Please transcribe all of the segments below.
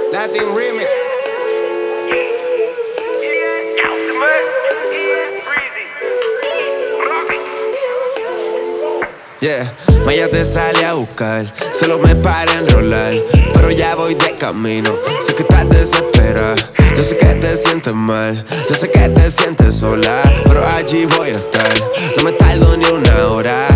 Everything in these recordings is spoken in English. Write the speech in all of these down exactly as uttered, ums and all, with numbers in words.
Latin Remix. Yeah, Maya te sale a buscar, solo me para enrolar, pero ya voy de camino. Sé que estás desesperada, yo sé que te sientes mal, yo sé que te sientes sola, pero allí voy a estar. No me tardo ni una hora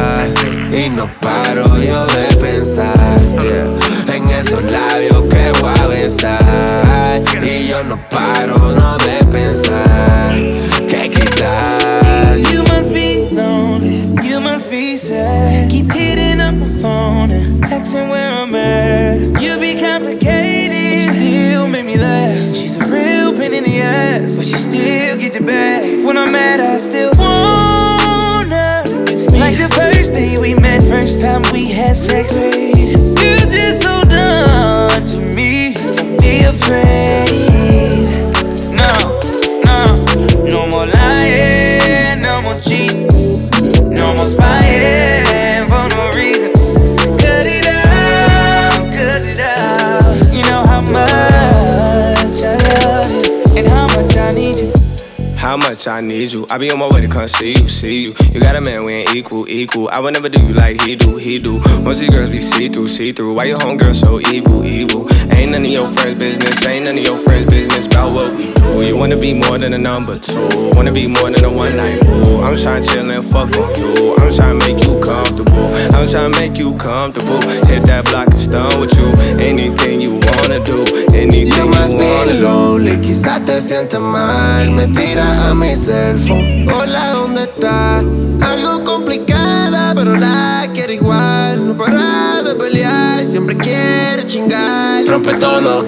y no paro yo de pensar, yeah, en esos labios que voy a besar. Y yo no paro no de pensar que quizás you must be lonely, you must be sad. Keep hitting up my phone and asking where I'm at. You be complicated, but you still make me laugh. She's a real pain in the ass, but she still get the bag. When I'm mad, I still want her with me. Like the first day we met, first time we had sex. You're just so done to me. Don't be afraid. No, no, no more lying, no more cheating. No more spying for no reason. Cut it out, cut it out. You know how much I love you and how much I need you. how much I need you. I be on my way to come see you, see you. You got a man, we ain't equal, equal. I would never do you like he do, he do. Most of these girls be see-through, see-through. Why your homegirl so evil, evil? Ain't none of your friends' business, ain't none of your friends' business about what we do. You wanna be more than a number two, wanna be more than a one-night rule. I'm tryna chill and fuck on you. I'm tryna make you comfortable. I'm tryna make you comfortable. Hit that block and stun with you. Anything you wanna do, anything you wanna do. You must be lonely, quizás te sientes mal. Me tiras a mi cell phone. Hola, ¿dónde estás? Algo complicada, pero la quiero igual. No para de pelear, siempre quiere chingar. Rompe todos los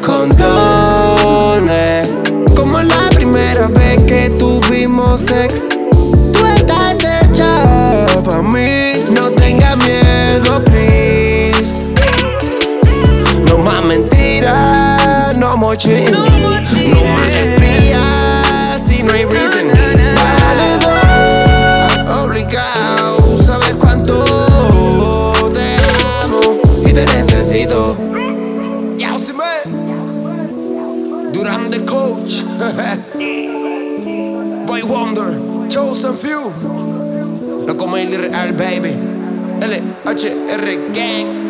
condones, como la primera vez que tuvimos sex. Tú estás hecha pa' mí, no tengas miedo, please. No más mentiras, no more cheating, no más espías, si no hay reason. Dale dos, obligado, sabes cuánto te amo y te necesito. Ya se me Durán the Coach, Boy Wonder, Chosen Few, no como el real baby, L H R Gang.